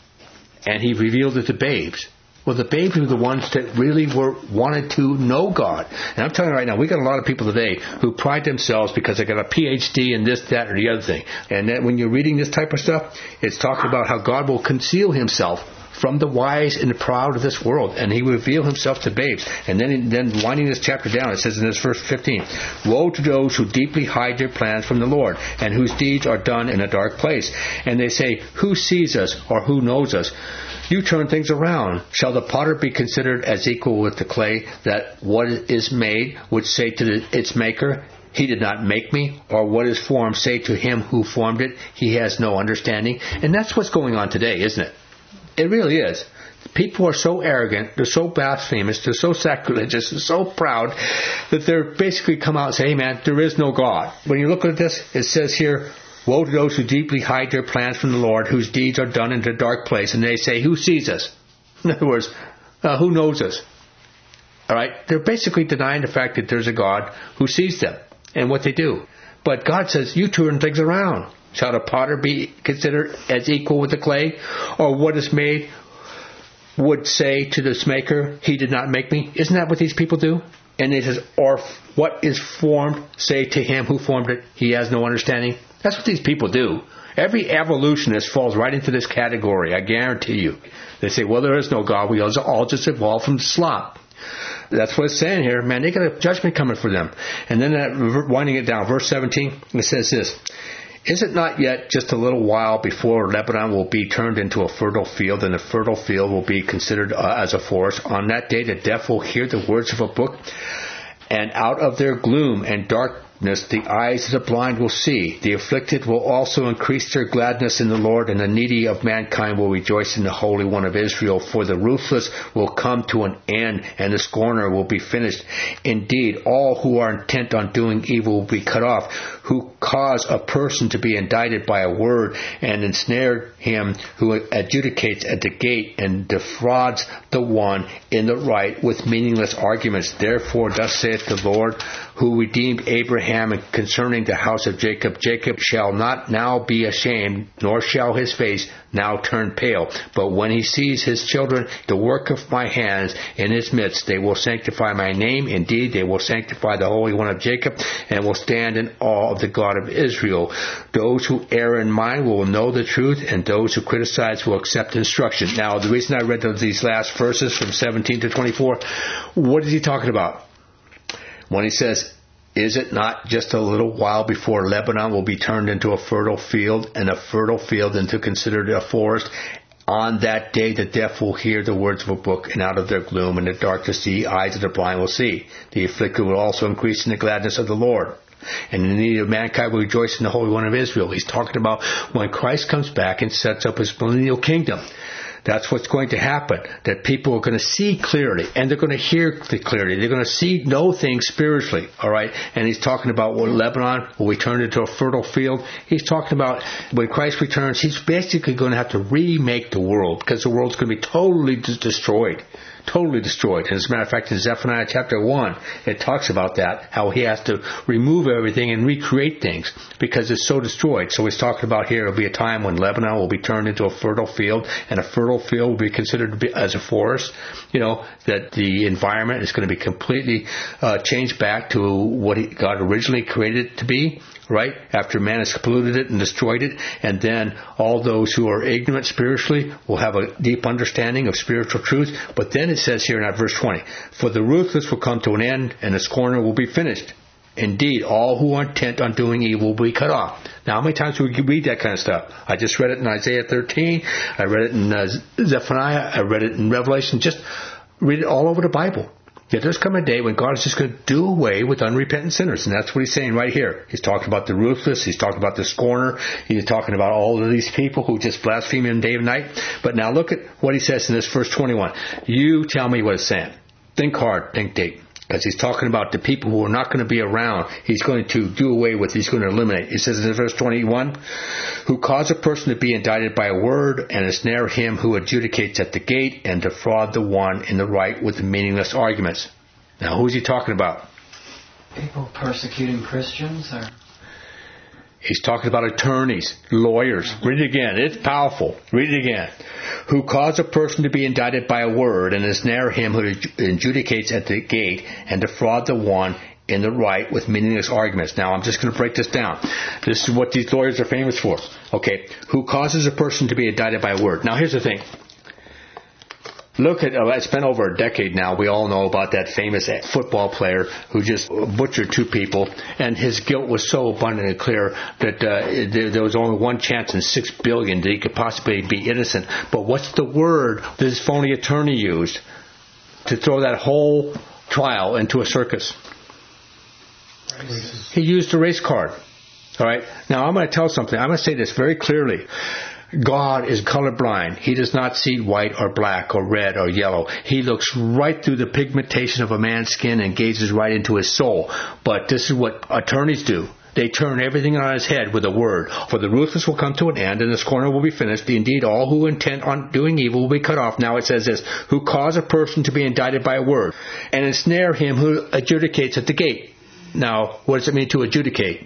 And he revealed it to babes. Well, the babes were the ones that really wanted to know God. And I'm telling you right now, we got a lot of people today who pride themselves because they got a PhD in this, that, or the other thing. And then when you're reading this type of stuff, it's talking about how God will conceal himself from the wise and the proud of this world, and he will reveal himself to babes. And then winding this chapter down, it says in this verse 15, woe to those who deeply hide their plans from the Lord, and whose deeds are done in a dark place. And they say, who sees us, or who knows us? You turn things around. Shall the potter be considered as equal with the clay, that what is made would say to its maker, he did not make me? Or what is formed say to him who formed it, he has no understanding? And that's what's going on today, isn't it? It really is. People are so arrogant, they're so blasphemous, they're so sacrilegious, they're so proud that they're basically come out and say, hey man, there is no God. When you look at this, it says here, woe to those who deeply hide their plans from the Lord, whose deeds are done in a dark place. And they say, who sees us? In other words, who knows us? All right? They're basically denying the fact that there's a God who sees them and what they do. But God says, you turn things around. Shall the potter be considered as equal with the clay? Or what is made would say to this maker, he did not make me? Isn't that what these people do? And it says, or what is formed say to him who formed it, he has no understanding? That's what these people do. Every evolutionist falls right into this category, I guarantee you. They say, well, there is no God. We all just evolved from slop. That's what it's saying here. Man, they got a judgment coming for them. And then winding it down, verse 17, it says this, is it not yet just a little while before Lebanon will be turned into a fertile field, and the fertile field will be considered as a forest? On that day the deaf will hear the words of a book, And out of their gloom and darkness the eyes of the blind will see. The afflicted will also increase their gladness in the Lord, and the needy of mankind will rejoice in the Holy One of Israel. For the ruthless will come to an end, and the scorner will be finished. Indeed, all who are intent on doing evil will be cut off, who cause a person to be indicted by a word, and ensnare him who adjudicates at the gate, and defrauds the one in the right with meaningless arguments. Therefore, thus saith the Lord, who redeemed Abraham, and concerning the house of Jacob, Jacob shall not now be ashamed, nor shall his face now turn pale. But when he sees his children, the work of my hands in his midst, they will sanctify my name. Indeed, they will sanctify the Holy One of Jacob, and will stand in awe of the God of Israel. Those who err in mind will know the truth, and those who criticize will accept instruction. Now, the reason I read these last verses from 17 to 24, what is he talking about? When he says, is it not just a little while before Lebanon will be turned into a fertile field, and a fertile field into considered a forest? On that day the deaf will hear the words of a book, and out of their gloom and the darkness the eyes of the blind will see. The afflicted will also increase in the gladness of the Lord, and the needy of mankind will rejoice in the Holy One of Israel. He's talking about when Christ comes back and sets up his millennial kingdom. That's what's going to happen, that people are going to see clearly, and they're going to hear clearly. They're going to know things spiritually, all right? And he's talking about when Lebanon will be turned into a fertile field. He's talking about when Christ returns, he's basically going to have to remake the world, because the world's going to be totally destroyed. Totally destroyed. And as a matter of fact, in Zephaniah chapter 1, it talks about that, how he has to remove everything and recreate things because it's so destroyed. So he's talking about here, it'll be a time when Lebanon will be turned into a fertile field, and a fertile field will be considered to be as a forest. That the environment is going to be completely changed back to what God originally created it to be. Right? After man has polluted it and destroyed it, and then all those who are ignorant spiritually will have a deep understanding of spiritual truth. But then it says here in verse 20, for the ruthless will come to an end, and the scorner will be finished. Indeed, all who are intent on doing evil will be cut off. Now, how many times do we read that kind of stuff? I just read it in Isaiah 13. I read it in Zephaniah. I read it in Revelation. Just read it all over the Bible. Yet there's come a day when God is just going to do away with unrepentant sinners. And that's what he's saying right here. He's talking about the ruthless. He's talking about the scorner. He's talking about all of these people who just blaspheme him day and night. But now look at what he says in this verse 21. You tell me what it's saying. Think hard. Think deep. Because he's talking about the people who are not going to be around. He's going to do away with. He's going to eliminate. He says in verse 21, who cause a person to be indicted by a word, and ensnare him who adjudicates at the gate, and defraud the one in the right with meaningless arguments. Now, who is he talking about? People persecuting Christians? He's talking about attorneys, lawyers. Read it again. It's powerful. Read it again. Who cause a person to be indicted by a word, and ensnare him who adjudicates at the gate, and defraud the one in the right with meaningless arguments. Now, I'm just going to break this down. This is what these lawyers are famous for. Okay. Who causes a person to be indicted by a word. Now, here's the thing. Look at, it's been over a decade now. We all know about that famous football player who just butchered two people, and his guilt was so abundantly clear that there was only one chance in 6 billion that he could possibly be innocent. But what's the word this phony attorney used to throw that whole trial into a circus? Racist. He used a race card. All right. Now, I'm going to tell something. I'm going to say this very clearly. God is colorblind. He does not see white or black or red or yellow. He looks right through the pigmentation of a man's skin and gazes right into his soul. But this is what attorneys do. They turn everything on his head with a word. For the ruthless will come to an end, and the scorner will be finished. Indeed, all who intent on doing evil will be cut off. Now it says this, who cause a person to be indicted by a word, and ensnare him who adjudicates at the gate. Now, what does it mean to adjudicate?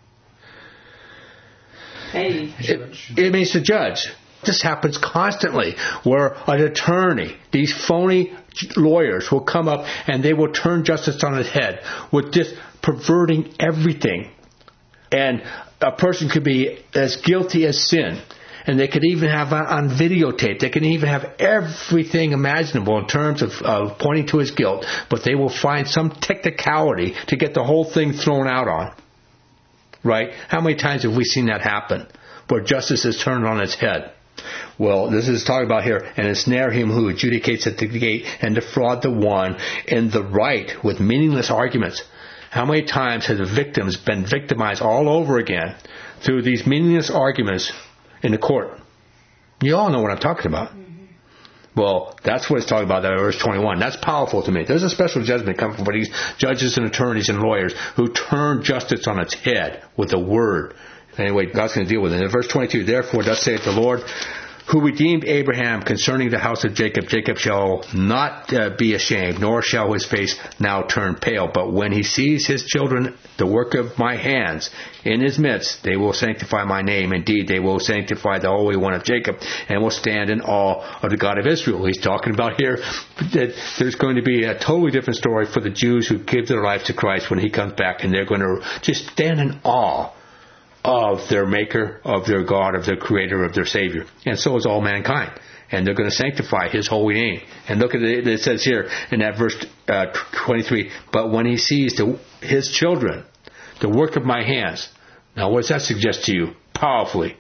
Hey. It means to judge. This happens constantly, where an attorney, these phony lawyers will come up and they will turn justice on its head with just perverting everything. And a person could be as guilty as sin. And they could even have on videotape, they can even have everything imaginable in terms of pointing to his guilt, but they will find some technicality to get the whole thing thrown out on. Right? How many times have we seen that happen? Where justice is turned on its head. Well, this is talking about here, and ensnare him who adjudicates at the gate and defraud the one in the right with meaningless arguments. How many times have the victims been victimized all over again through these meaningless arguments in the court? You all know what I'm talking about. Well, that's what it's talking about there in verse 21. That's powerful to me. There's a special judgment coming for these judges and attorneys and lawyers who turn justice on its head with the word. Anyway, God's going to deal with it. In verse 22, therefore, thus saith the Lord, who redeemed Abraham concerning the house of Jacob. Jacob shall not be ashamed, nor shall his face now turn pale. But when he sees his children, the work of my hands, in his midst, they will sanctify my name. Indeed, they will sanctify the Holy One of Jacob, and will stand in awe of the God of Israel. He's talking about here that there's going to be a totally different story for the Jews who give their life to Christ when he comes back, and they're going to just stand in awe of their Maker, of their God, of their Creator, of their Savior. And so is all mankind. And they're going to sanctify His holy name. And look at it says here in that verse 23, but when He sees His children, the work of my hands. Now what does that suggest to you? Powerfully.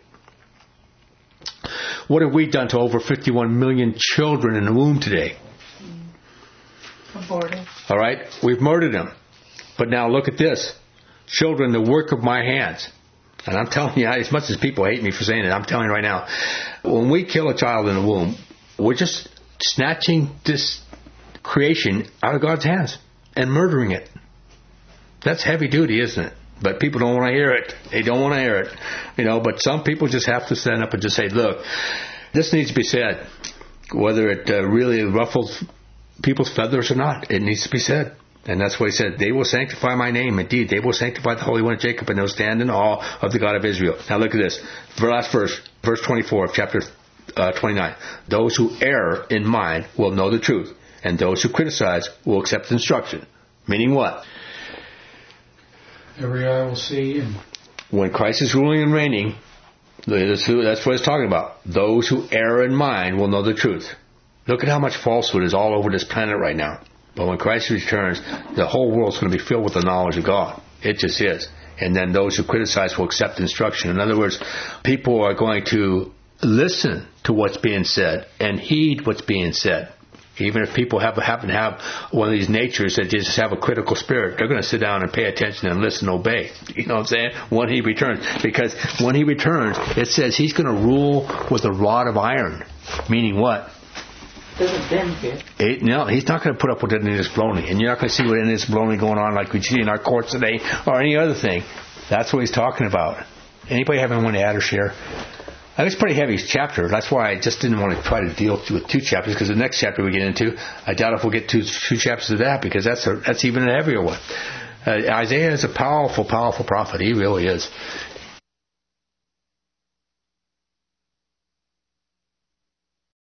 What have we done to over 51 million children in the womb today? Aborted. All right? We've murdered them. But now look at this. Children, the work of my hands. And I'm telling you, as much as people hate me for saying it, I'm telling you right now, when we kill a child in the womb, we're just snatching this creation out of God's hands and murdering it. That's heavy duty, isn't it? But people don't want to hear it. They don't want to hear it. But some people just have to stand up and just say, look, this needs to be said. Whether it really ruffles people's feathers or not, it needs to be said. And that's what he said. They will sanctify my name. Indeed, they will sanctify the Holy One of Jacob, and they'll stand in awe of the God of Israel. Now look at this. Last verse 24 of chapter 29. Those who err in mind will know the truth, and those who criticize will accept instruction. Meaning what? Every eye will see. And when Christ is ruling and reigning, that's what it's talking about. Those who err in mind will know the truth. Look at how much falsehood is all over this planet right now. But when Christ returns, the whole world's going to be filled with the knowledge of God. It just is. And then those who criticize will accept instruction. In other words, people are going to listen to what's being said and heed what's being said. Even if people happen to have one of these natures that just have a critical spirit, they're going to sit down and pay attention and listen and obey. You know what I'm saying? When He returns. Because when He returns, it says He's going to rule with a rod of iron. Meaning what? Doesn't benefit. No, He's not going to put up with any of this baloney. And you're not going to see what any of this baloney going on like we see in our courts today or any other thing. That's what He's talking about. Anybody have anyone to add or share? I think it's a pretty heavy chapter. That's why I just didn't want to try to deal with two chapters, because the next chapter we get into, I doubt if we'll get two chapters of that, because that's even a heavier one. Isaiah is a powerful, powerful prophet. He really is.